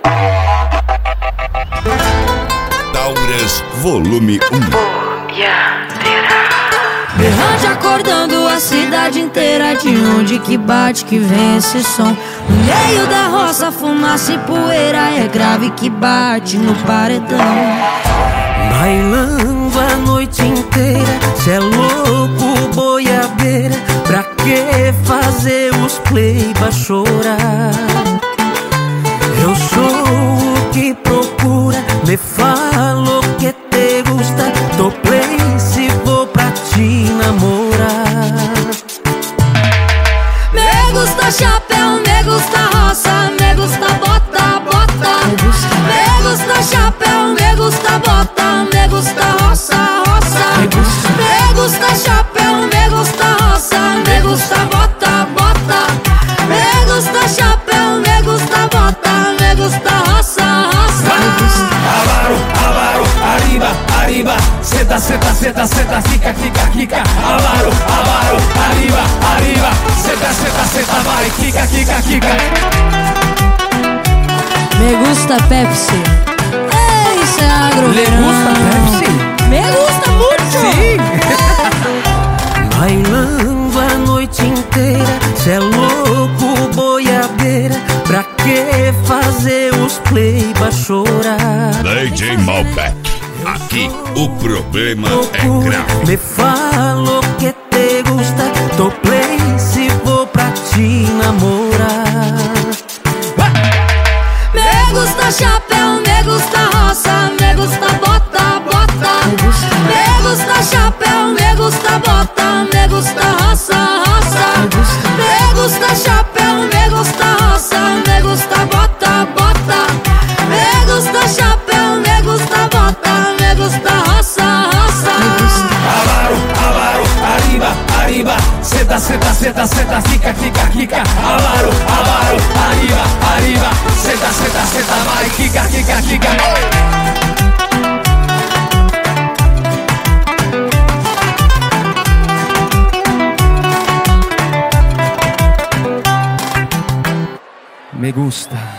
Tauras Volume 1. Berrante acordando a cidade inteira. De onde que bate que vem esse som? No meio da roça, fumaça e poeira. É grave que bate no paredão. Bailando a noite inteira, cê é louco, boiadeira. Pra que fazer os pleiba chorar? Eu sou o que procura, me falo que te gusta. Tô play se vou pra te namorar. Me gusta chapéu, me gusta roça, me gusta bota, bota. Me gusta chapéu, me gusta bota, me gusta roça, roça. Me gusta chapéu, me gusta roça, me gusta bota, bota. Me gusta chapéu, me gusta bota, me gusta roça, roça. Avaro, avaro, arriba, arriba. Seta, seta, seta, seta, fica, fica, fica. Avaro, avaro, arriba, arriba. Seta, seta, seta, vai, fica, fica, fica. Me gusta Pepsi. Ei, cê agro. Le gusta Pepsi? Me gusta muito. Sim. Bailando a noite inteira, cê é louco, boiadeira. Pra que fazer os pleiba chorar? DJ Malbec. Aqui o problema é grave. Me falo que te gusta, tô play se vou pra te namorar. Me gusta chapéu, me gusta roça, me gusta bota, bota. Me gusta chapéu, me gusta bota, me gusta roça, roça. Me gusta chapéu, me gusta roça, me gusta bota, bota. Me gusta chapéu, me gusta bota, me gusta roça, roça. Avaro, avaro, arriba, arriba. Seta, seta, seta, seta, fica, fica, fica. Avaro, avaro, arriba, arriba. Seta, seta, seta, vai, fica, fica, fica. Me gusta.